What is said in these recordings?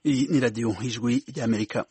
Iyi ni radiyo ijwi ry'Amerika.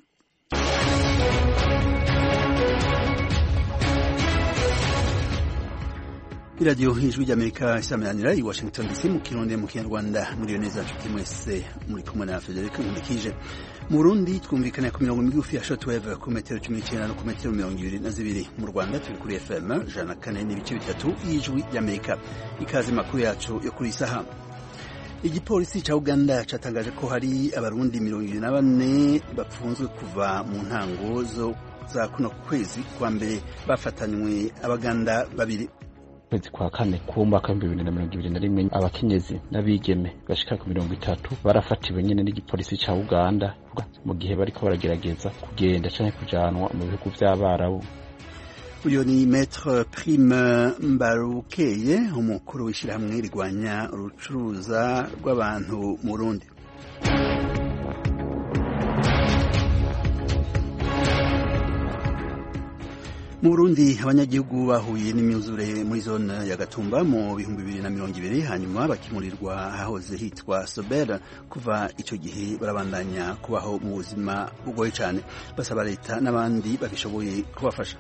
Iradiyo ijwi ry'Amerika isameranira i Washington DC mu Kirundi mu Kinyarwanda. Muri neza nshuti mwese muri kumwe na Frederic Nkundikije. Mu Burundi twumvikana ku mirongo migufi ya shortwave ku metero 19 no ku metero 22. Mu Rwanda turi kuri FM 104 n'ibice bitatu y'ijwi ry'Amerika. Ikaze makuru yacu yo kuri isaha. Igipolisi ca Uganda catangaje ko hari abarundi 24 bapfunzwe kuva mu ntango za kuno kwezi kwa mbere bafatanywe abaganda babiri. Kwezi kwa kane kumwaka 2021 abakenyezi n'abigeme bashika ku 30 barafatiwe nyene n'igipolisi ca Uganda mu gihe bariko baragerageza kugenda canke kujanwa mu bihugu vy'Abarabu. Uyo ni Maître Prime Mbarukeye, umukuru w'ishirahamwe rigwanya urucuruza rw'abantu mu Burundi. Mu Burundi abanyagihugu bahuye n'imyuzure muri zone ya Gatumba mu 2020 hanyuma bakimurirwa hahoze hitwa Sobera. Kuva ico gihe barabandanya kubaho mu buzima bugoye cyane, basaba leta n'abandi babishoboye kubafasha.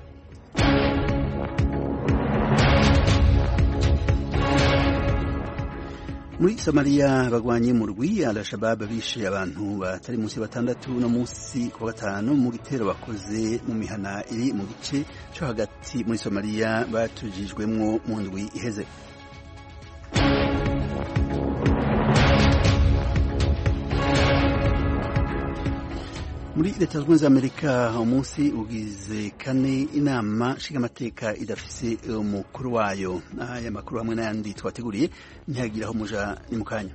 Muri Somalia bagwanye mu rwi Al-Shabaab bishe abantu batari munsi batandatu no munsi ku gatanu mu gitero bakoze mu mihana iri mu gice cyo hagati muri Somalia batujijwemwo mu ndwi iheze. Muri Leta Zunze Ubumwe za Amerika umunsi ugize kane inama nshingamateka idafise umukuru wayo. Aya makuru hamwe n'ayandi twateguriye ntihagiraho muja ni mu kanya.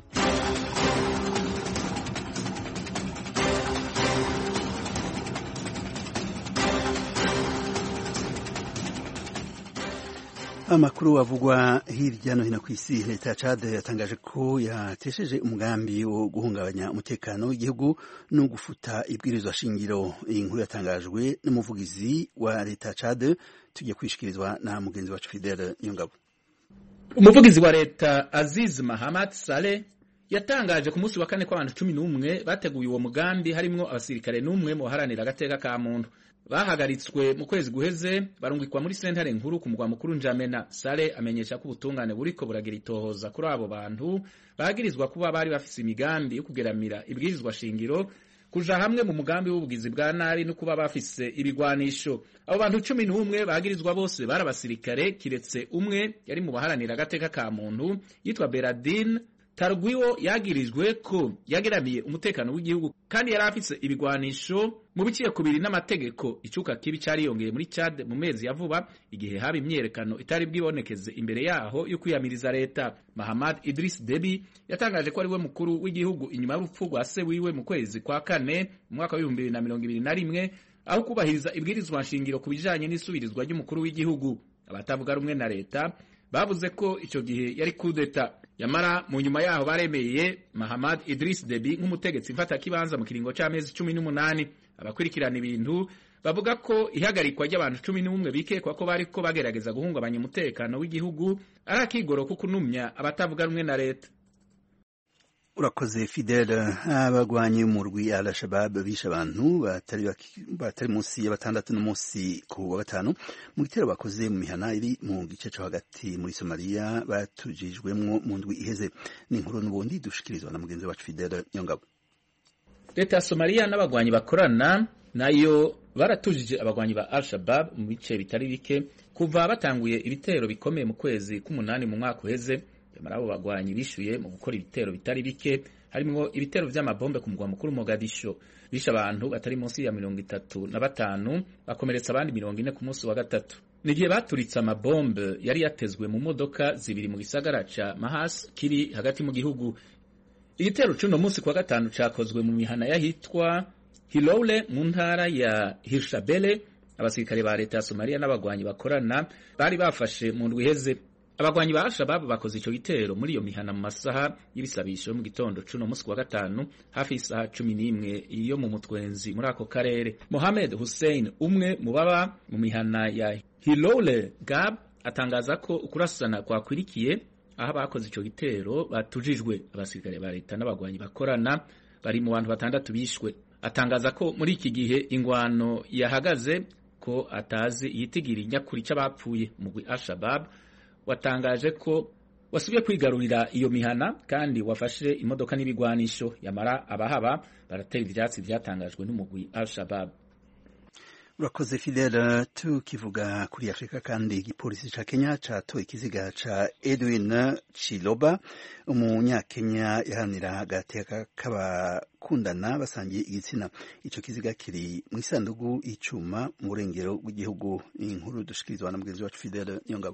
Amakuru avugwa hirya no hino kw'isi. Leta ya Chad yatangaje ko yatesheje umugambi wo guhungabanya umutekano w'igihugu no gufuta ibwirizwa shingiro. Iyi nkuru yatangajwe n'umuvugizi wa Leta ya Chad, tugiye kwishikirizwa na mugenzi wacu Fidel Nyongabo. Umuvugizi wa leta Aziz Mahamat Saleh yatangaje ku munsi wa kane ko abantu 11 bateguye uwo mugambi harimwo abasirikare n'umwe mu baharanira agateka ka muntu. Bahagaritswe mu kwezi guheze barungikwa muri sentare nkuru ku mugwa mukuru Njamena. Sale amenyesha ko ubutungane buriko buragira itohoza kuri abo bantu bagirizwa kuba bari bafise imigambi yo kugeramira ibwirizwa shingiro, kuja hamwe mu mugambi w'ubugizi bwa nabi no kuba bafise ibigwanisho. Abo bantu 11 bagirizwa bose barabasirikare kiretse umwe yari mu baharanira agateka ka muntu yitwa Beradin Targwiwo, yagirijwe ko yageramiye umutekano w'igihugu kandi yari afise ibigwanisho mu biciye kubiri n'amategeko. Icuka kibi cari yongeye muri Chad mu mezi ya vuba igihe haba imyerekano itari bwibonekeze imbere yaho yo kwiyamiriza leta. Mahamad Idris Deby yatangaje ko ari we mukuru w'igihugu inyuma y'urupfu rwa se wiwe mu kwezi kwa kane mu mwaka wa 2021 aho kubahiriza ibwirizwa nshingiro kubijanye n'isubirizwa ry'umukuru w'igihugu. Abatavuga rumwe na leta bavuze ko ico gihe yari kudeta, yamara mu nyuma yaho baremeye Mahamad Idris Deby nk'umutegetsi mfata kibanza mu kiringo c'amezi 18. Abakurikirana ibintu bavuga ko ihagarikwa ry'abantu 11 bikekwa ko bariko bagerageza guhungabanya umutekano w'igihugu ari akigoro ko kunumya abatavuga rumwe na leta. Urakoze Fidel. Abagwanyi mu rwi Al-Shabaab bishe abantu batari munsi ya batandatu no munsi ku wa gatanu mu gitero bakoze mu mihana iri mu gice cyo hagati muri Somalia batujijwemwo mu ndwi iheze. Ni inkuru n'ubundi dushikirizwa na mugenzi wacu Fidel Nyongabo. Leta ya Somalia n'abagwanyi bakorana nayo baratujije abagwanyi ba Al-Shabaab mu bice bitari bike kuva batanguye ibitero bikomeye mu kwezi k'umunani mu mwaka uheze. Abo bagwanyi bishuye mu gukora ibitero bitari bike harimo ibitero vy'amabombe ku mugwa mukuru Mogadisho. Bisha abantu batari munsi ya 35 bakomeretsa abandi 40 ku munsi wa gatatu. Nigihe baturitse amabombe yari yatezwe mu modoka zibiri mu gisagara ca Mahas kiri hagati mu gihugu. Igitero c'uno munsi kwa gatanu cakozwe mu mihana yahitwa Hiloule mu ntara ya Hirshabelle. Abasirikare ba leta ya Somalia n'abagwanyi bakorana bari bafashe mu ndwi iheze. Abagwanyi ba Al-Shabaab bakoze ico gitero muri iyo mihana mu masaha y'ibisabisho mu gitondo c'uno munsi wa gatanu hafi isaha 11 iyo mu mutwenzi muri ako karere. Mohamed Hussein, umwe mu baba mu mihana ya Hiloule Gab, atangaza ko ukurasana kwakwirikiye aho bakoze ico gitero batujijwe. Abasirikare ba leta n'abagwanyi bakorana bari mu bantu 6 bishwe. Atangaza ko muri iki gihe ingwano yahagaze ko atazi iyitigiri nyakuri c'abapfuye. Umugwi Al-Shabaab watangaje ko wasubiye kwigarurira iyo mihana kandi wafashe imodoka n'ibigwanisho, yamara abahaba baratera ivyatsi vyatangajwe n'umugwi Al-Shabaab. Urakoze Fidel. Tukivuga kuri Afrika kandi igipolisi ca Kenya catoye ikiziga ca Edwin Chiloba, umunyakenya yahanira agateka k'abakundana basangiye igitsina. Ico kiziga kiri mu isandugu y'icuma mu burengero bw'igihugu. Inkuru dushikirizwa na mugenzi wacu Fidel Nyongabo.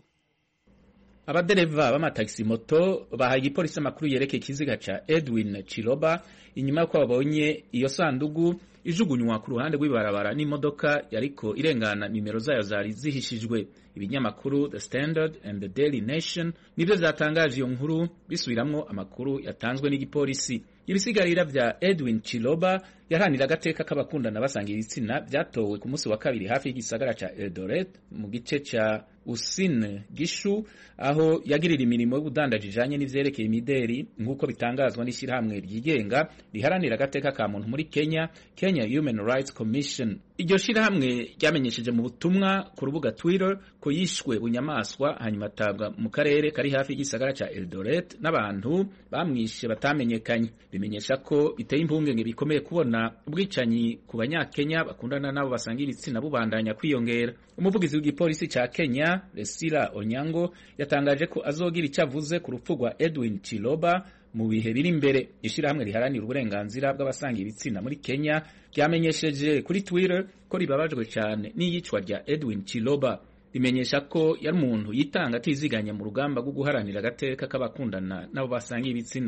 Abadereva b'amataxi moto bahaye igipolisi amakuru yerekeye ikiziga ca Edwin Chiloba inyuma y'uko babonye iyo sandugu ijugunywa ku ruhande rw'ibarabara n'imodoka yariko irengana nimero zayo zari zihishijwe. Ibinyamakuru The Standard and The Daily Nation nivyo vyatangaje iyo nkuru bisubiramwo amakuru yatanzwe n'igipolisi. Ibisigarira vya Edwin Chiloba yaranira agateka k'abakundana basangiye ibitsina vyatowe ku munsi wa kabiri hafi y'igisagara ca Eldoret mu gice ca Uasin Gishu, aho yagirira imirimo y'ubudandaji ijanye n'ivyerekeye imideri nk'uko bitangazwa n'ishirahamwe ryigenga riharanira agateka ka muntu muri Kenya, Kenya Human Rights Commission. Iryo shirahamwe ryamenyesheje mu butumwa ku rubuga Twitter ko yishwe bunyamaswa hanyuma atabwa mu karere kari hafi y'igisagara ca Eldoret n'abantu bamwishe batamenyekanye. Bimenyesha ko biteye impungenge bikomeye kubona ubwicanyi ku banyakenya bakundana nabo basangira ibitsina bubandanya kwiyongera. Umuvugizi w'igipolisi ca Kenya Lesila Onyango yatangaje ko azogira icavuze ku rupfu rwa Edwin Chiloba mu bihe biri imbere. Ishirahamwe riharanira uburenganzira bw'abasangira ibitsina muri Kenya ryamenyesheje kuri Twitter ko ribabajwe cyane n'iyicwa rya Edwin Chiloba. Rimenyesha ko yari umuntu yitanga atiziganya mu rugamba rwo guharanira agateka k'abakundana nabo basangira ibitsina.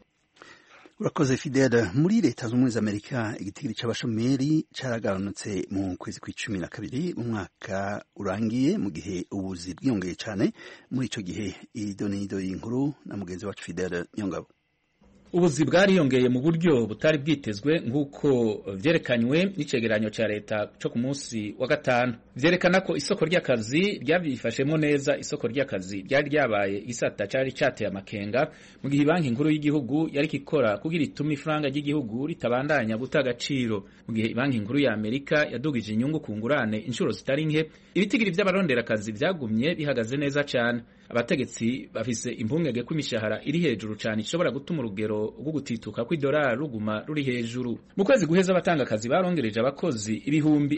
Urakoze Fidel. Muri leta z'ubumwe z'Amerika igitigiri c'abashomeri caragabanutse mu kwezi kwa12 mu mwaka urangiye, mu gihe ubuzi bwiyongeye cane muri ico gihe. Idonido y'inkuru na mugenzi wacu Fidel Nyongabo. Ubuzi bwariyongeye mu buryo butari bwitezwe nk'uko vyerekanywe n'icegeranyo ca leta cyo ku munsi wa gatanu. Vyerekana ko isoko ry'akazi ryavyifashemo neza. Isoko ry'akazi ryari ryabaye igisata cari cateye amakenga mu gihe banki nkuru y'igihugu yari ikora kugira itume ifaranga ry'igihugu ritabandanya guta agaciro. Mu gihe banki nkuru ya Amerika yadugije inyungu ku ngurane inshuro zitari nke, ibitigiri vy'abarondera akazi vyagumye bihagaze neza cane. Abategetsi bafise impungenge ko imishahara iri hejuru cane ishobora gutuma urugero rwo gutituka kw'idolari ruguma ruri hejuru. Mu kwezi guheza abatanga akazi barongereje abakozi ibihumbi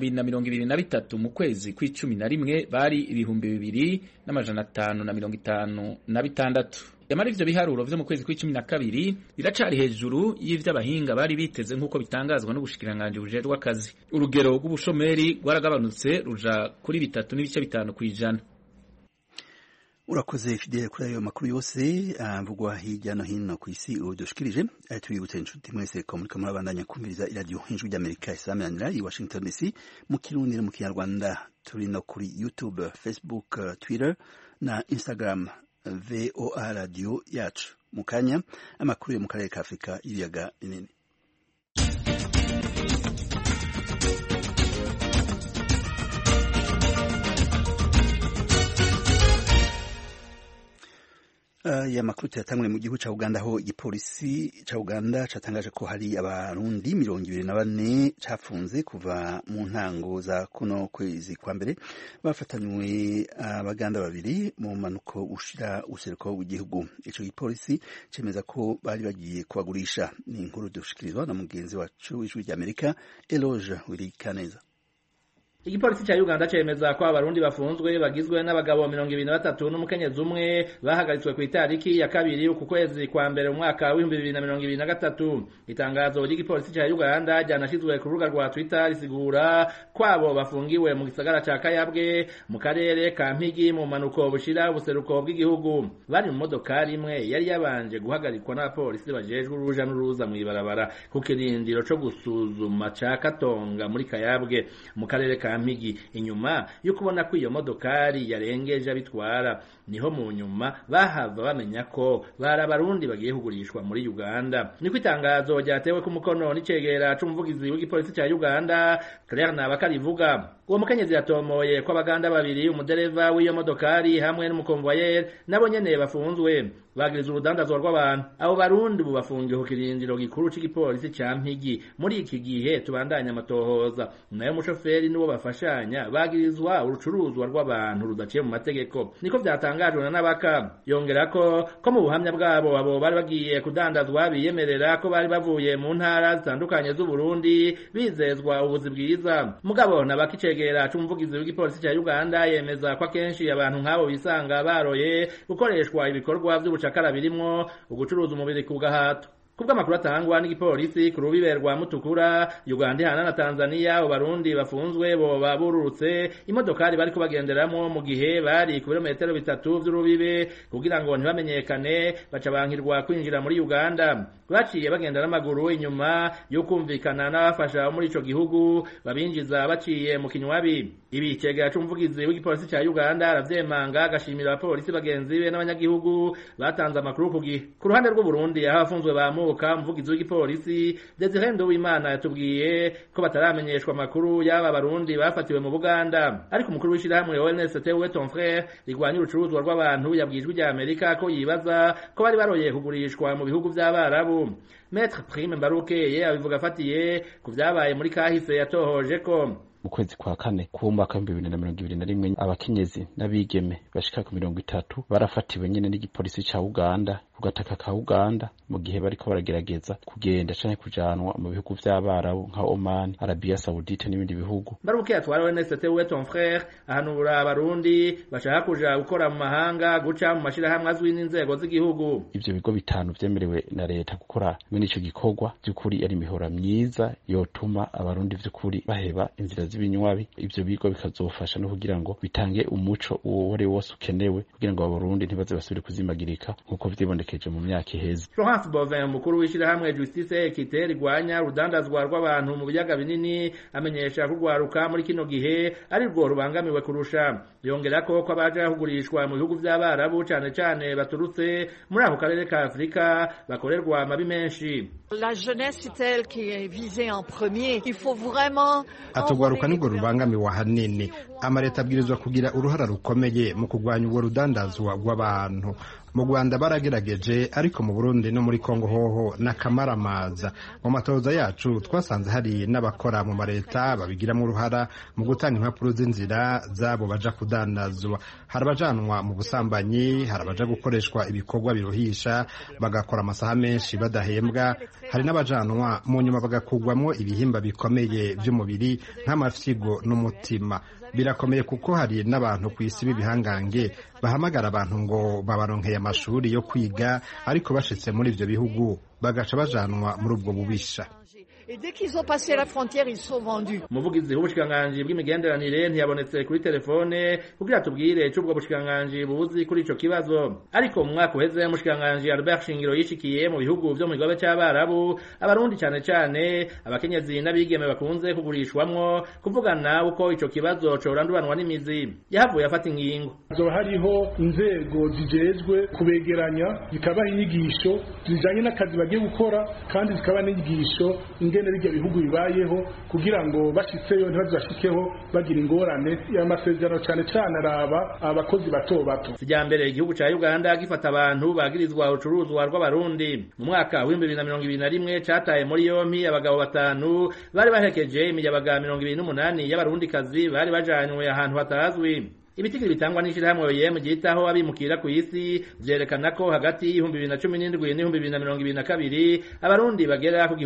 223 mu kwezi kw'icumi bari ibihumbi 2556. Yamara ivyo biharuro vyo mu kwezi kw'icumi biracari hejuru y'ivy'abahinga bari biteze nk'uko bitangazwa n'ubushikiranganji bujejwe akazi. Urugero rw'ubushomeri rwaragabanutse ruja kuri 3.5 kw'ijana. Urakoze Fidel kuri ayo makuru yose avugwa hirya no hino ku isi udushikirije. Tubibutse inshuti mwese ko muriko murabandanya kumviriza iradiyo Ijwi ry'Amerika isamanira i Washington DC mu Kirundi no mu Kinyarwanda. Turi no kuri YouTube, Facebook, Twitter na Instagram VOA Radio yacu. Mu kanya amakuru yo mu karere ka Afrika y'ibiyaga binini. Ya makuru tuyatangure mu gihugu ca Uganda, aho igipolisi ca Uganda catangaje ko hari abarundi 24 cafunze kuva mu ntango za kuno kwezi kwa mbere bafatanywe abaganda babiri mu manuko ushira useruko w'igihugu. Ico gipolisi cemeza ko bari bagiye kubagurisha. Ni inkuru dushikirizwa na mugenzi wacu w'Ijwi ry'Amerika Eloge Wirikaneza. Igipolisi cha Uganda cemeza ko abarundi bafunzwe bagizwe n'abagabo 23 n'umukenyezi umwe bahagaritswe ku itariki ya kabiri ku kwezi kwa mbere mu mwaka wa 2023. Itangazo ry'igipolisi cha Uganda ryanashizwe ku rubuga rwa Twitter risigura kwabo bafungiwe mu gisagara ca Kayabwe mu karere ka Mpigi mu manuko bushira buseruko bw'igihugu. Bari mu modokari imwe yari yabanje guhagarikwa n'abapolisi bajejwe uruja n'uruza mu ibarabara ku kirindiro co gusuzuma ca Katonga muri Kayabwe mu karere ka Mpigi. Inyuma yo kubona ko iyo modokari yarengeje abitwara, niho mu nyuma bahava bamenya ko bari abarundi bagiye kugurishwa muri Uganda. Niko itangazo ryatewe ku mukono n'icegera c'umuvugizi w'igipolisi ca Uganda Claire Nabakarivuga. uwo mukenyezi yatomoye ko abaganda babiri umudereva w'iyo modokari hamwe n'umukonvoyeri nabo nyene bafunzwe bagiriza urudandazwa rw'abantu. Abo barundi ubu bafungiwe ku kirindiro gikuru c'igipolisi ca Mpigi. Muri iki gihe tubandanya amatohoza, nayo umushoferi n'uwo bafashanya bagirizwa urucuruzwa rw'abantu rudaciye mu mategeko, niko vyatangajwe na Nabaka. Yongerako ko mu buhamya bwabo abo bari bagiye kudandazwa biyemerera ko bari bavuye mu ntara zitandukanye z'u Burundi bizezwa ubuzi bwiza. Mugabo Nabaka icegera c'umuvugizi w'igipolisi ca Uganda yemeza ko akenshi abantu nk'abo bisanga baroye gukoreshwa ibikorwa vy'ubucakara birimwo ugucuruza umubiri ku gahato. Kubw'amakuru atangwa n'igipolisi ku rubibe rwa Mutukura, Uganda ihana na Tanzania, Abarundi bafunzwe boba bururutse imodokari bariko bagenderamwo mu gihe bari ku birometero 3 vy'urubibe kugira ngo ntibamenyekane, baca bankirwa kwinjira muri Uganda. Baciye bagenda n'amaguru inyuma yo kumvikana n'abafasha muri ico gihugu babinjiza baciye mu kinywabi. Ibi cegera c'umuvugizi w'igipolisi ca Uganda aravyemanga, agashimira abapolisi bagenzi be n'abanyagihugu batanze amakuru ku gihe. Ku ruhande rw'u Burundi aho abafunzwe bamuka, umuvugizi w'igipolisi Desire Nduwimana yatubwiye ko bataramenyeshwa amakuru y'aba Barundi bafatiwe mu Buganda. Ariko umukuru w'ishirahamwe ONST we ton frère rigwanya urucuruzwa rw'abantu yabwijwe rya Amerika ko yibaza ko bari baroye kugurishwa mu bihugu vy'Abarabu. Maître Prime Mbarukeye abivuga afatiye ku vyabaye muri kahise yatohoje ko mu kwezi kwa kane k'umwaka wa 2021 abakenyezi n'abigeme bashika ku 30 barafatiwe nyene n'igipolisi ca Uganda ku gataka ka Uganda mu gihe bariko baragerageza kugenda canke kujanwa mu bihugu vy'Abarabu nka Oman, Arabia Saudite n'ibindi bihugu. Mbaruke atwara ONST we ton frère ahanura abarundi bashaka kuja gukora mu mahanga guca mu mashirahamwe azwi n'inzego z'igihugu. Ivyo bigo bitanu vyemerewe na leta gukora mwene ico gikorwa by'ukuri ari mihora myiza yotuma abarundi vy'ukuri baheba inzira z'ibinywabi. Ivyo bigo bikazofasha no kugira ngo bitange umuco uwo wose ukenewe kugira ngo abarundi ntibaze basubire kuzimagirika nkuko vyibondekeje mu myaka iheze. Florence Bovin mukuru w'ishirahamwe Justice Equité rigwanya urudandazwa rw'abantu mu biyaga binini amenyesha kugwaruka muri kino gihe ari rwo rubangamiwe kurusha. Yongerako ko abaje kugurishwa mu bihugu vy'Abarabu cane cane baturutse muri ako karere ka Afrika bakorerwa amabi menshi. La jeunesse c'est elle qui est visée en premier. Il faut vraiment atugwaruka nibwo rubangamiwe hanini. Amareta abwirizwa kugira uruhara rukomeye mu kugwanya ubwo rudandazwa rw'abantu. Mu Rwanda baragerageje, ariko mu Burundi no muri Kongo hoho n'akamaramaza. Mu matoza yacu twasanze hari n'abakora mu mareta babigiramo uruhara mu gutanga impapuro z'inzira zabo baja kudandazwa. Hari abajanwa mu busambanyi, hari abaja gukoreshwa ibikorwa biruhisha bagakora amasaha menshi badahembwa, hari n'abajanwa mu nyuma bagakugwamwo ibihimba bikomeye by'umubiri nk'amafyigo n'umutima. Birakomeye kuko hari n'abantu kw'isi b'ibihangange bahamagara abantu ngo babaronkeye amashuri yo kwiga, ariko bashitse muri ivyo bihugu bagaca bajanwa muri ubwo bubisha. Et dès qu'ils ont passé la frontière, ils sont vendus. Umuvugizi w'ubushikiranganji bw'imigenderanire ntiyabonetse kuri telefone kugira tubwire c'ubwo bushikiranganji buzi kuri ico kibazo. Ariko mu mwaka uheze umushikiranganji Albert Shingiro yishikiye mu bihugu vyo mu gigobe c'Abarabu abarundi cane cane abakenyezi n'abigeme bakunze kugurishwamwo kuvugana uko ico kibazo coranduranwa n'imizi. Yahavuye afata ingingo. Zoba hariho inzego zijejwe kubegeranya zikabaha inyigisho zijanye n'akazi bagiye gukora, kandi zikaba n'inyigisho ingene bijya bihugu bibayeho kugira ngo bashitseyo ntibazashikeho bagira ingorane y'amasezerano cane cane araba abakozi bato bato. Sijambere igihugu ca Uganda gifata abantu bagirizwa urucuruzwa rw'abarundi. Mu mwaka wa 2021 cataye muri yompi abagabo 5 bari bahekeje imiyabaga 28 y'abarundikazi bari bajanywe ahantu hatazwi. Ibitigiri bitangwa n'ishirahamwe OIM gitaho abimukira ku isi vyerekana ko hagati y'ihumbi 2017 n'ihumbi 2022 abarundi bagera ku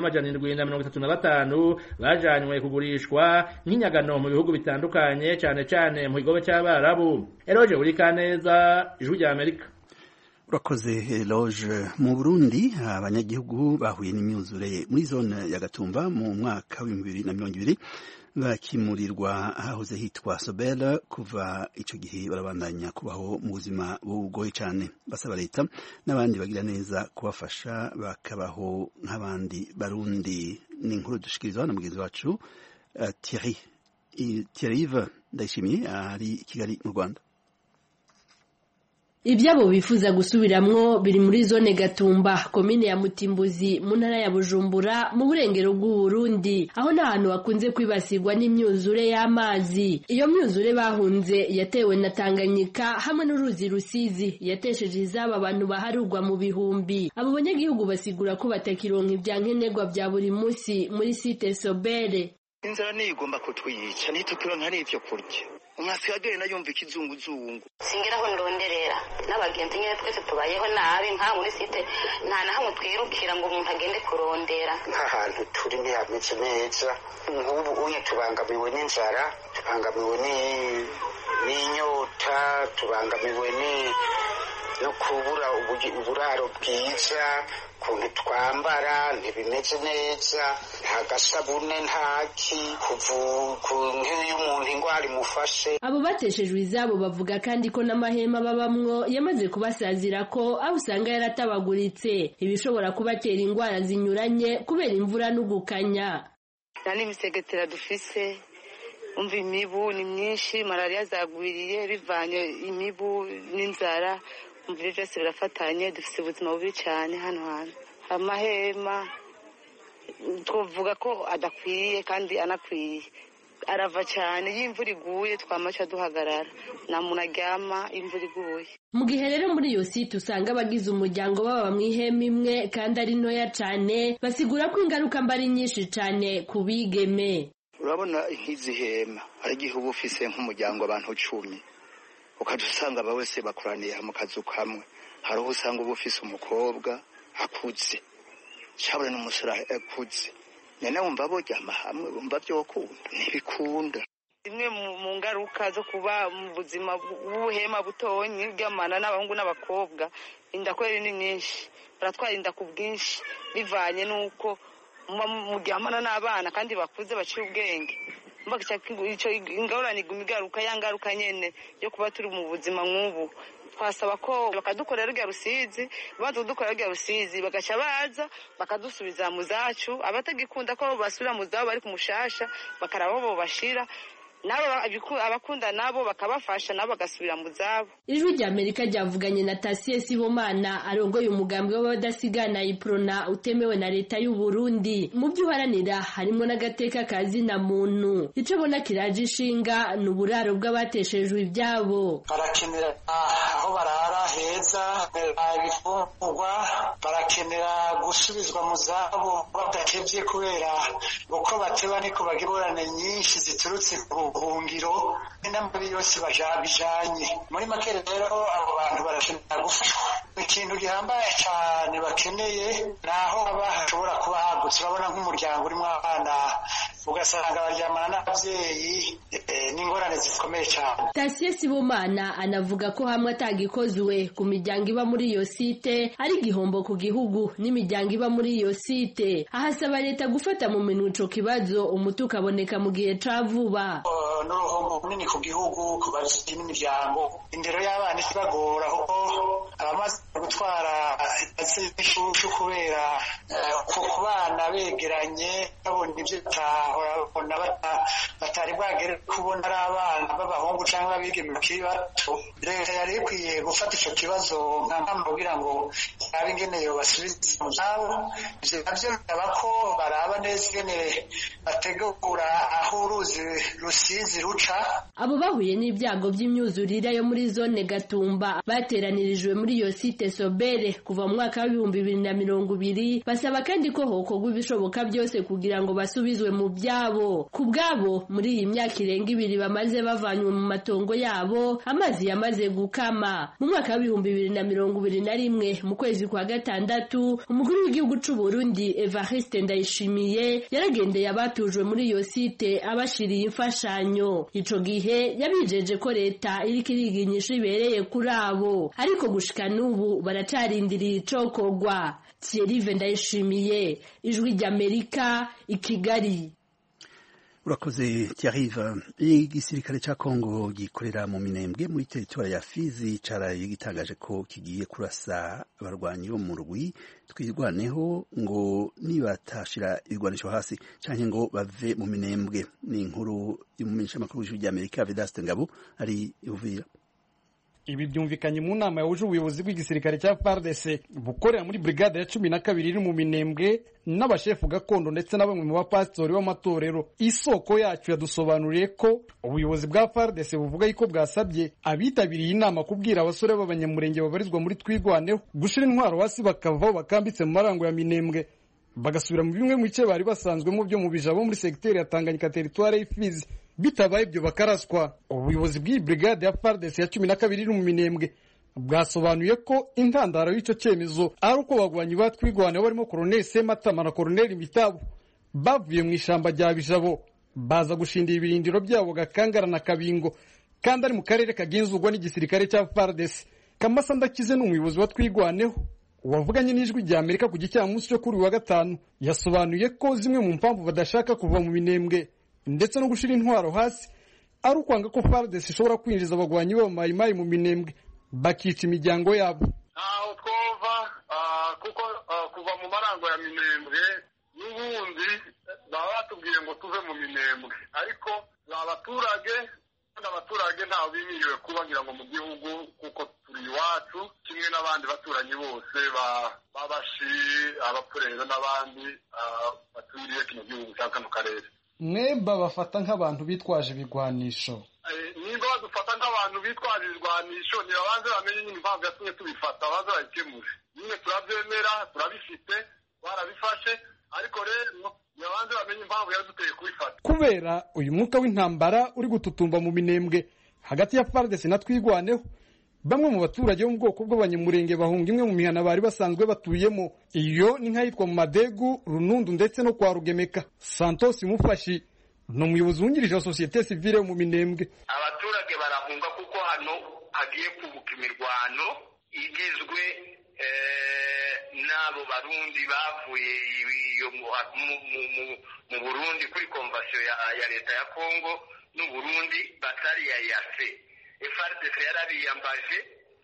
1735 bajanywe kugurishwa nk'inyagano mu bihugu bitandukanye cane cane mu kigobe c'Abarabu. Eroje Urikaneza, Ijwi rya Amerika. Urakoze Eloge. Mu Burundi abanyagihugu bahuye n'imyuzure muri zone ya Gatumba mu mwaka wa 2020 bakimurirwa hahoze hitwa Sobel. Kuva ico gihe barabandanya kubaho mu buzima bugoye cyane, basaba leta n'abandi bagira neza kubafasha bakabaho nk'abandi barundi. Ni inkuru dushikirizwa na mugenzi wacu Thierry Ndayishimiye ari i Kigali mu Rwanda. Ibyabo bifuza gusubiramwo biri muri zone Gatumba, komine ya Mutimbuzi, mu ntara ya Bujumbura, mu burengero bw'u Burundi, aho n'ahantu hakunze kwibasirwa n'imyuzure y'amazi. Iyo myuzure bahunze yatewe na Tanganyika hamwe n'uruzi Rusizi yatesheje izabo abantu baharugwa mu bihumbi. Abo banyagihugu basigura ko batakironka ibyankenerwa bya buri munsi muri site Sobere. Inzara niyo igomba kutwiyica, ntitukironka n'ivyo kurya. Umwasigaye nayumva ikizunguzungu. Singira aho ndonderera n'abagenzi nyene twese tubayeho nabi nka muri site nta na hamwe twirukira ngo umuntu agende kurondera. Ahantu turi ntihameze neza, nk'ubu unye tubangamiwe n'inzara, tubangamiwe n'inyota, tubangamiwe no kubura uburaro bwiza, kuntu twambara ntibimeze neza, nta gasabune ntaki, nk'iyo umuntu ingwara imufashe. Abo bateshejwe izabo bavuga kandi ko n'amahema babamwo yamaze kubasazira ko aho usanga yaratabaguritse, ibishobora kubatera ingwara zinyuranye kubera imvura n'ugukanya. Nani imisegetera dufise, umva imibu ni myinshi, malaria zagwiriye bivanye imibu n'inzara. Umvire byose birafatanye, dufise ubuzima bubi cyane hano hantu. Amahema twovuga ko adakwiye kandi anakwiye, arava cyane. Iyo imvura iguye twamaca duhagarara, nta muntu aryama imvura iguye. Mu gihe rero muri iyo site usanga abagize umuryango baba mu ihema imwe kandi ari ntoya cyane, basigura ko ingaruka mba ari nyinshi cyane ku bigeme. Urabona nk'izi hema hari igihe uba ufise nk'umuryango abantu 10, ukaja usanga bose bakoraniye mu kazu kamwe. Hari aho usanga uba ufise umukobwa akuze cyabura n'umusore akuze, nene wumva boryama hamwe, wumva byokunda ntibikunda. Imwe mu ngaruka zo kuba mu buzima bw'ubuhema butonyi bw'amana n'abahungu n'abakobwa, indakweri ni nyinshi, baratwara inda ku bwinshi bivanye n'uko muryamana n'abana kandi bakuze baciye ubwenge. Ico ingorane igaruka yangaruka nyene yo kuba turi mu buzima nk'ubu. Twasaba ko bakadukorera rya Rusizi, bazo dukorera rya Rusizi bagaca baza bakadusubiza mu zacu, abatagikunda ko basubira mu zabo bari kumushasha bakarabo bo bashira nabo abakunda nabo bakabafasha nabo bagasubira mu zabo. Ijwi rya Amerika ryavuganye na Tasie Sibomana arongoye umugambi w'abadasigana iprona utemewe na leta y'u Burundi. Mu byo uharanira harimo n'agateka kazi na muntu. Ico bona kiraje ishinga n'uburaro bw'abateshejwe ibyabo. Barakenera aho barara heza, ibifungurwa, barakenera gusubizwa mu zabo badakevye kubera uko bateba niko bagirorane nyinshi ziturutse buhungiro n'ambabi yose bijanye. Muri make rero abo bantu barakenera gufashwa. Ikintu gihambaye cyane bakeneye naho hashobora kuba hagutse. Urabona nk'umuryango urimo abana ugasanga baryamana n'abavyeyi, n'ingorane zikomeye cyane. Tasie Sibomana anavuga ko hamwe atagikozwe ku miryango iba muri iyo site ari igihombo ku gihugu n'imiryango iba muri iyo site. Ahasaba leta gufata mu minwe ico kibazo umuti ukaboneka mu gihe ca vuba. N'uruhombo runini ku gihugu, ku bavyeyi n'imiryango. Indero y'abana ikibagora kuko abamaze gutwara ishushu kubera ku bana begeranye babona ibyo batahora batari bwagere kubona ari abana b'abahungu cyangwa abigeme bakiri bato. Leta yari ikwiye gufata ico kibazo nk'ampamvu kugira ngo abe ingene basubiza mu zabo. Ivyo navyo bisaba ko baraba neza ingene bategura aho uruzi Rusizi ruca. Abo bahuye n'ibyago by'imyuzurire yo muri zone Gatumba bateranirijwe muri iyo site Sobere kuva mu mwaka wa 2020, basaba kandi ko hokorwa ibishoboka byose kugira ngo basubizwe mu byabo. Ku bwabo muri iyi myaka irenga 2 bamaze bavanywe mu matongo yabo, amazi yamaze gukama. Mu mwaka wa 2021 mu kwezi kwa gatandatu, umukuru w'igihugu c'u Burundi Evariste Ndayishimiye yaragendeye abatujwe muri iyo site abashiriye imfashanyo. Ico gihe yabijeje ko leta iriko iriginyisha ibereye kuri abo, ariko gushika n'ubu baracarindiriye icokorwa. Thierry Ndayishimiye, Ijwi ry'Amerika, i Kigali. Urakoze Thierry. Igisirikare ca Kongo gikorera mu Minembwe muri territoire ya Fizi caraye gitangaje ko kigiye kurasa abarwanyi bo mu rugwi twirwaneho ngo nibatashira irwanisho hasi canke ngo bave mu Minembwe. Ni inkuru y'umumenyesha makuru w'Ijwi ry'Amerika Vedaste Ngabo ari Uvira. ibi byumvikanye mu nama yahuje ubuyobozi bw'igisirikare cya FARDC bukorera muri brigade ya 12 iri mu Minembwe n'abashefu gakondo ndetse na bamwe mu bapastori b'amatorero. Isoko yacu yadusobanuriye ko ubuyobozi bwa FARDC buvuga yuko bwasabye abitabiriye inama kubwira abasore b'abanyamurenge babarizwa muri Twigwaneho gushira intwaro hasi bakavaho bakambitse mu marango ya Minembwe bagasubira mu bimwe mu bice bari basanzwemo byo mu Bijabo muri secteur ya Tanganyika territoire y'Ifizi. Bitabaye ibyo bakaraswa. Ubuyobozi bw'iyi brigade ya FARDC ya 12 iri mu Minembwe bwasobanuye ko intandaro y'icyo cyemezo ari uko bagwanyi batwigwana barimo Colonel Sematama na Colonel Mitabo bavuye mu ishamba rya Bijabo baza gushindira ibirindiro byabo Gakangara na Kabingo kandi ari mu karere kagenzurwa n'igisirikare cya FARDC. Kamasa Ndakize n'umuyobozi wa Twigwaneho wavuganye n'ijwi rya Amerika ku gicamunsi cyo kuri wa gatanu yasobanuye ko zimwe mu mpamvu badashaka kuva mu Minembwe ndetse no gushira intwaro hasi ari ukwanga ko FARDC ishobora kwinjiza abagwanyi b'amayimayi mu Minembwe bakica imiryango yabo. Aho twova kuko kuva mu marango ya Minembwe n'ubundi baba batubwiye ngo tuve mu Minembwe, ariko abaturage ntawe bimiriwe kubagira ngo mu gihugu kuko turi iwacu kimwe n'abandi baturanyi bose babashi abapfurero n'abandi baturiye kino gihugu cya kano karere. Mweba bafata nk'abantu bitwaje ibigwanisho. Nimba badufata nk'abantu bitwaje ibigwanisho nibabanze bamenye impamvu yatumye tubifata baza bayikemure. Nyine turabyemera turabifite barabifashe ariko rero nibabanze bamenye impamvu yaduteye kubifata. Kubera uyu mwuka w'intambara uri gututumba mu Minembwe hagati ya FARDC na Twigwaneho, bamwe mu baturage bo mu bwoko bw'abanyamurenge bahunga imwe mu mihana bari basanzwe batuyemo. Iyo ni nk'ahitwa mu Madegu, Runundu ndetse no kwa Rugemeka. Santos Mufashi ni umuyobozi wungirije wa societe civile mu Minembwe. Abaturage barahunga kuko hano hagiye kubuka imirwano igizwe n'abo barundi bavuye iyo mu Burundi kuri konvasiyo ya leta ya Kongo n'u Burundi batari ya yase. FARDC yarabiyambaje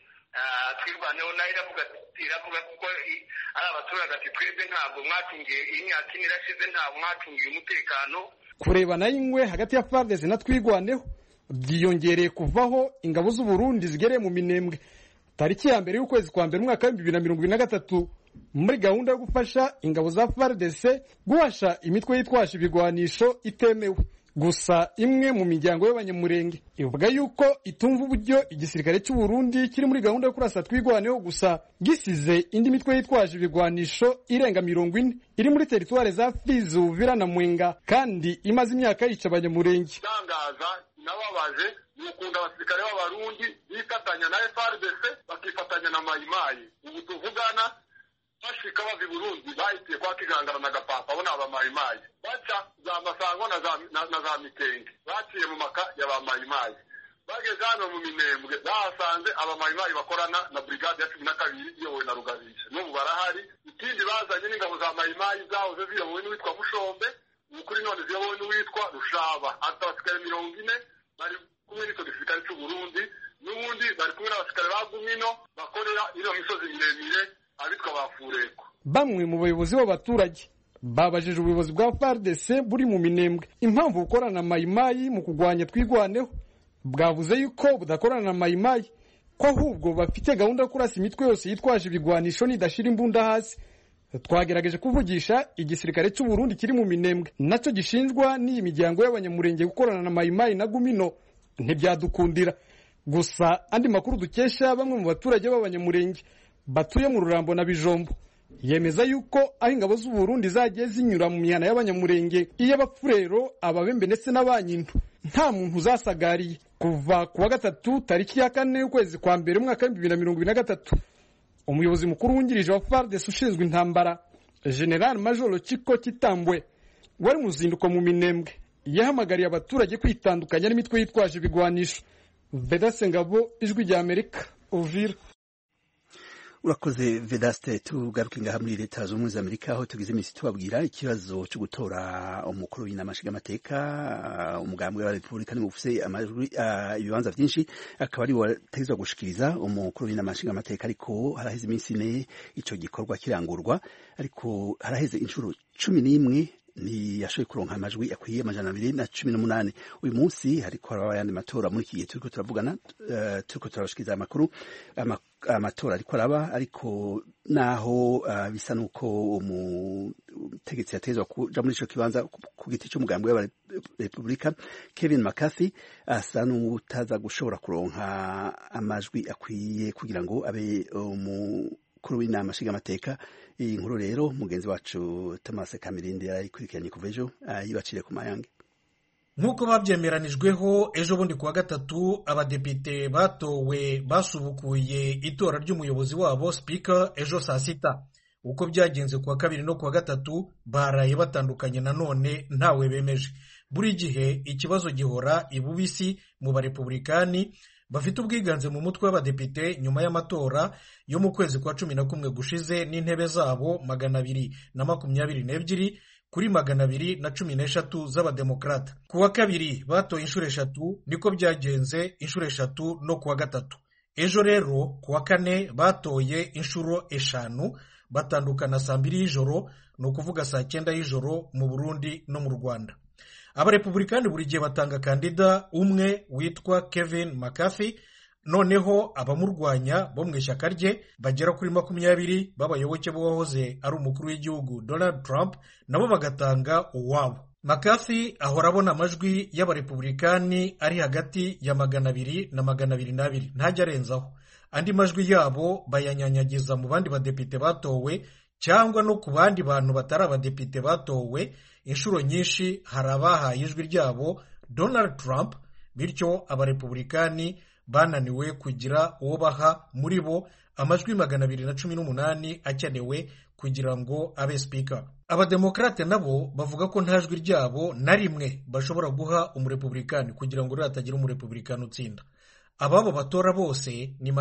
Twigwaneho nayo iravuga kuko ari abaturage ati twebwe ntabwo mwacungiye imyaka ine irashize ntabwo mwacungiye umutekano. Kurebana y'ingwe hagati ya FARDC na Twigwaneho byiyongereye kuvaho ingabo z'u Burundi zigereye mu Minembwe tariki ya mbere y'ukwezi kwa mbere mwaka wa 2023 muri gahunda yo gufasha ingabo za FARDC guhasha imitwe yitwaje ibigwanisho itemewe. Gusa imwe mu miryango y'abanyamurenge ivuga yuko itumva uburyo igisirikare cy'u Burundi kiri muri gahunda yo kurasa Twigwaneho gusa gisize indi mitwe yitwaje ibigwanisho irenga 40 iri muri teritware za Fizi, Uvira na Mwenga kandi imaze imyaka yica abanyamurenge. Tangaza nababaje n'ukunda abasirikare b'abarundi bifatanya na FARDC bakifatanya na Mayimayi. Ubu tuvugana bashika bava i Burundi bahitiye kwa Kigangara na Gapapa bona abamayimayi baca za Masango na za Mikenge baciye mu maka ya bamayimayi bageze hano mu Minembwe bahasanze abamayimayi bakorana na brigade ya 12 iyobowe na Rugabisha n'ubu barahari. Ikindi bazanye n'ingabo za mayimayi zahoze ziyobowe n'uwitwa Mushombe ukuri none ziyobowe n'uwitwa Rushaba. Abasikare 40 bari kumwe n'icyo gisirikare cy'u Burundi n'ubundi bari kumwe n'abasikare ba Gumino bakorera iyo misozi miremire abitwa bafureko. Bamwe mu bayobozi b'abaturage babajije ubuyobozi bwa FARDC buri mu Minembwe impamvu bukorana na Mayimayi mu kugwanya Twigwaneho. Bwavuze yuko budakorana na Mayimayi ko ahubwo bafite gahunda yo kurasa imitwe yose yitwaje ibigwanisho nidashira imbunda hasi. Twagerageje kuvugisha igisirikare cy'u Burundi kiri mu Minembwe nacyo gishinjwa n'iyi miryango y'abanyamurenge gukorana na Mayimayi na Gumino ntibyadukundira. Gusa andi makuru dukesha bamwe mu baturage b'abanyamurenge batuye mu Rurambo na Bijombo yemeza yuko aho ingabo z'u Burundi zagiye zinyura mu mihana y'abanyamurenge iy'abapfurero, ababembe ndetse n'abanyintu nta muntu uzasagariye. Kuva ku wa gatatu tariki ya 4 y'ukwezi kwa mbere mwaka wa 2023 umuyobozi mukuru wungirije wa FARDC ushinzwe intambara General Major Chiko Kitambwe wari mu ruzinduko mu Minembwe yahamagariye abaturage kwitandukanya n'imitwe yitwaje ibigwanisho. Vedaste Ngabo, Ijwi rya Amerika, Uvira. Urakoze Vedaste. Tugaruke ngaha muri leta z'ubumwe za Amerika aho tugize iminsi tubabwira ikibazo cyo gutora umukuru w'inama nshingamateka umugambwe wa Republika n'ufise amajwi ibibanza byinshi akaba ari wategezwa gushikiriza umukuru w'inama nshingamateka, ariko haraheze iminsi ine ico gikorwa kirangurwa, ariko haraheze inshuro 11 ntiyashoboye kuronka amajwi akwiye 218. Uyu munsi hariko haraba ayandi matora muri iki gihe turiko turavugana, turiko turabashikiriza amakuru. Amatora ariko araba, ariko naho bisa nuko umutegetsi yatezwa kuja muri ico kibanza ku giti c'umugambi wa Republika, Kevin McCarthy asa n'utaza gushobora kuronka amajwi akwiye kugira ngo abe umukuru w'inama nshingamateka. Iyi nkuru rero mugenzi wacu Thomas Kamirindi yarayikurikiranye kuva ejo, yibacire ku mayange. Nk'uko babyemeranijweho ejo bundi kuwa gatatu, abadepite batowe basubukuye itora ry'umuyobozi wabo speaker ejo saa sita. Uko byagenze kuwa kabiri no kuwa gatatu baraye batandukanye nanone ntawe bemeje. Buri gihe ikibazo gihora ibubisi mu barepublikani bafite ubwiganze mu mutwe w'abadepite nyuma y'amatora yo mu kwezi kwa 11 gushize n'intebe zabo 222 kuri 213 z'abademokrata. Kuwa kabiri batoye inshuro 3, niko byagenze inshuro 3 no kuwa gatatu. Ejo rero kuwa kane batoye inshuro 5 batandukana saa 2 y'ijoro, no kuvuga saa 9 y'ijoro mu Burundi no mu Rwanda. Abarepublikani buri gihe batanga kandida umwe witwa Kevin McCarthy, noneho abamurwanya bo mu ishyaka rye bagera kuri 20 b'abayoboke b'uwahoze ari umukuru w'igihugu Donald Trump nabo bagatanga uwabo. McCarthy ahora abona amajwi y'abarepublikani ari hagati ya 200 na 220, ntajya arenzaho. Andi majwi yabo bayanyanyagiza mu bandi badepite batowe cyangwa no ku bandi bantu batari abadepite batowe. Inshuro nyinshi hari abahaye ijwi ryabo Donald Trump, bityo abarepublikani bananiwe kugira uwo baha muri bo amajwi 218 akenewe kugira ngo abe speaker. Abademokrate nabo bavuga ko nta jwi ryabo na rimwe bashobora guha umurepublikani kugira ngo ratagira umurepublikani utsinda. Ababo batora bose ni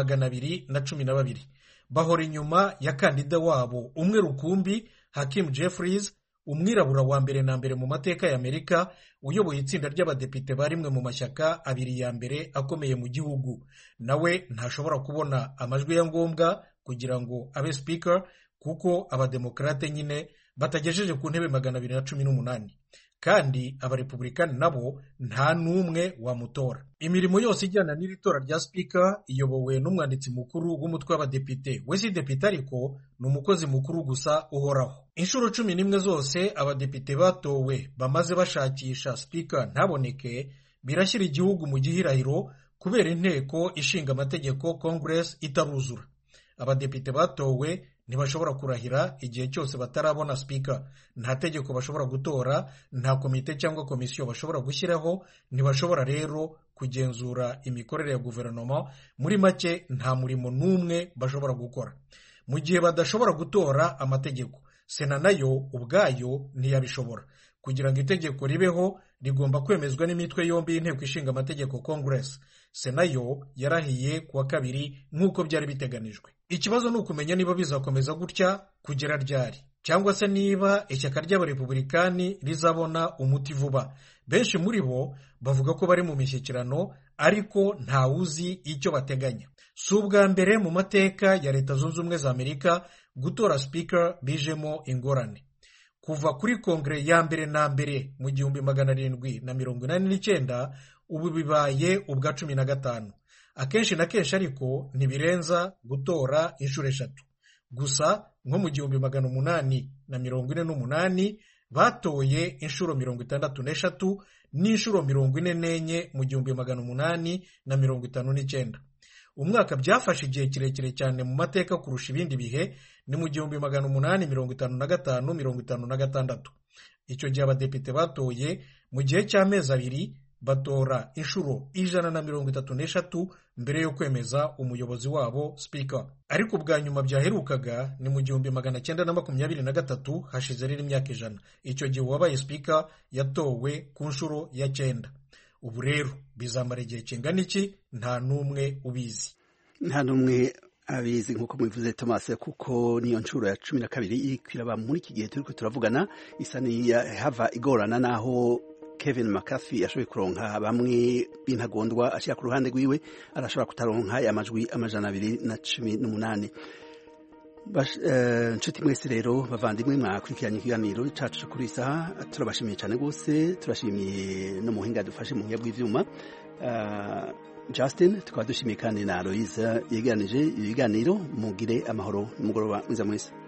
212. Bahora inyuma ya kandida wabo umwe rukumbi, Hakeem Jeffries, umwirabura wa mbere na mbere mu mateka ya Amerika, uyoboye itsinda ry'abadepite barimwe mu mashyaka abiri ya mbere akomeye mu gihugu. Nawe ntashobora kubona amajwi ya ngombwa kugira ngo abe speaker, kuko abademokrate nyine batagejeje ku ntebe 218, kandi abarepublikani nabo nta n'umwe wamutora. Imirimo yose ijyana n'iri tora rya speaker iyobowe n'umwanditsi mukuru w'umutwe w'abadepite. We si depite ariko ni umukozi mukuru gusa uhoraho. Inshuro 11 zose abadepite batowe bamaze bashakisha speaker ntaboneke, birashyira igihugu mu gihirahiro kubera inteko ishinga amategeko Congress itaruzura. Abadepite batowe ntibashobora kurahira igihe cyose batarabona speaker. Nta tegeko bashobora gutora, nta komite cyangwa komisiyo bashobora gushyiraho, ntibashobora rero kugenzura imikorere ya guverinoma. Muri make nta murimo n'umwe bashobora gukora. Mu gihe badashobora gutora amategeko, Sena nayo ubwayo ntiyabishobora. Kugira ngo itegeko ribeho rigomba kwemezwa n'imitwe yombi y'inteko ishinga amategeko Congress. Sena yo yarahiye kuwa kabiri nk'uko byari biteganijwe. Ikibazo ni ukumenya niba bizakomeza gutya kugera ryari, cyangwa se niba ishyaka ry'abarepublikani rizabona umuti vuba. Benshi muri bo bavuga ko bari mu mishyikirano, ariko nta uzi icyo bateganya. Si ubwa mbere mu mateka ya Leta Zunze Ubumwe za Amerika gutora speaker bijemo ingorane. Kuva kuri kongere ya mbere na mbere mu 1789, ubu bibaye ubwa 15. Akenshi na kenshi ariko ntibirenza gutora inshuro 3 gusa. Nko mu 1848 batoye inshuro 63 n'inshuro 44 mu 1859. Umwaka byafashe igihe kirekire cyane mu mateka kurusha ibindi bihe ni mu 1855-56. Icyo gihe abadepite batoye mu gihe cy'amezi 2 batora inshuro 133 mbere yo kwemeza umuyobozi wabo speaker. Ariko ubwa nyuma byaherukaga ni mu 1923, hashize rero imyaka 100. Icyo gihe uwabaye speaker yatowe ku nshuro ya 9. Ubu rero bizamara igihe kingana iki? Nta n'umwe ubizi. Nta n'umwe abizi nk'uko mubivuze Thomas, kuko niyo nshuro ya 12 ikwiraba muri iki gihe turiko turavugana, isa ni hava igorana naho Kevin McCarthy yashoboye kuronka bamwe b'intagondwa ashika ku ruhande rwiwe, arashobora kutaronka amajwi 218. nshuti mwese rero bavandimwe mwakurikiranye ikiganiro cacu kuri isaha turabashimiye cyane gose turashimiye no muhinga dufashe mu buhinga bw'ivyuma Justin tukaba dushimiye kandi na Aloise yeganije ibiganiro mugire amahoro n'umugoroba mwiza mwese